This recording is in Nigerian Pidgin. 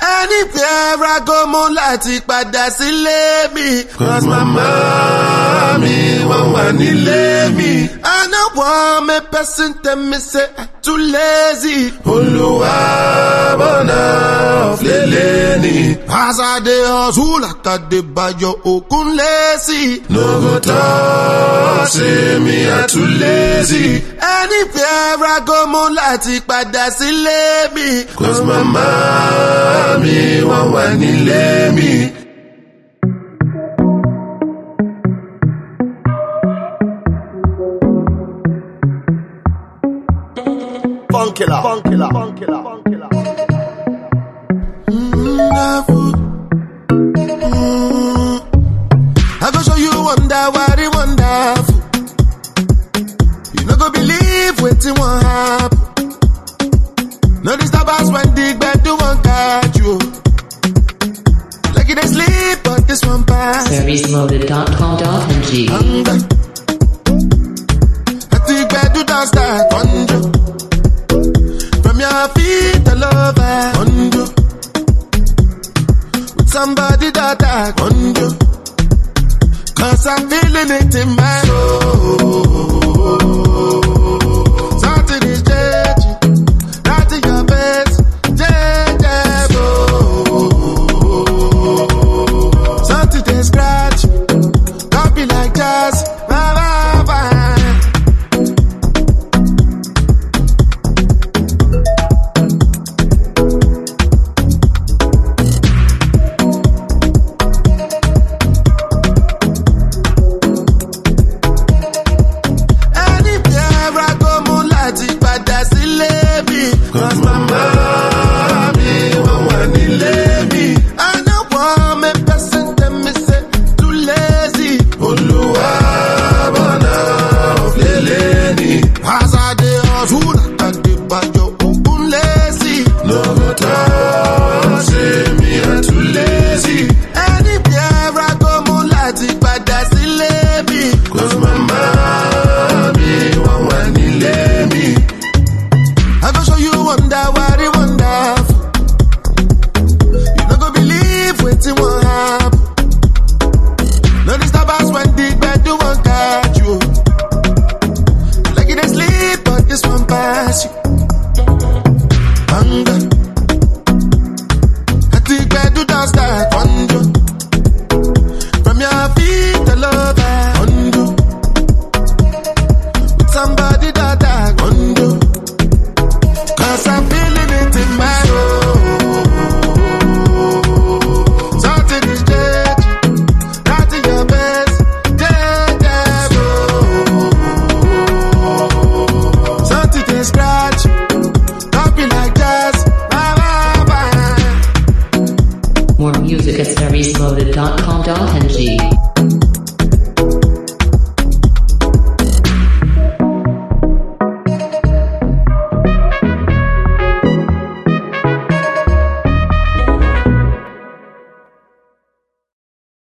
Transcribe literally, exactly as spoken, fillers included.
Anywhere I go, mo láti padà sílé mi. Cause mama mi wọ́n wà nílé mi. I no want me person tell me say I too lazy. Olúwa bọ̀nà ọ̀flẹ̀lẹ̀ ni. As I dey hustle like I dey bayo okun lazy. No go talk say me I too lazy. Anywhere I go, mo láti padà sílé mi. Cause mama mi wọ́n wà nílé mi. Funkilla, funkilla, funkilla, funkilla. Wonderful. Mm. I go show you wonder, what it wonderful. You no go believe wetin wan happen. No disturb us when the gbedu wan catch you. Like you dey sleep, but this one pass. service loaded dot com dot n g. Hunger. At the gbedu don start conjure. From your feet all over conjure. With somebody that I conjure. Cause I'm feeling it in my soul. Something is changing. Not in your best. Something they scratch. Copy like jazz. Bye, bye, bye. Cause mama mi wọ́n wà nílé mi. I no want me person tell me say too lazy. Olúwa bọ̀nà ọ̀flẹ̀lẹ̀ ni. As I dey hustle like I dey bayo okun lazy. No go talk say me I too lazy. Anywhere I go, mo láti padà sílé mi. Cause mama mi wọ́n wà nílé mi. I go show you wonder, what it wonderful. You no go believe wetin wan happen. No disturb us when the gbedu wan catch you. Like you dey sleep, but this one pass you. Hunger. At the gbedu don start conjure. From your feet all over conjure. With somebody that I conjure. Cause I'm feeling it in my soul. Something is changing. Not in your best. Something they scratch. Copy like jazz. Bye, bye, bye. More music at service loaded dot com dot n g.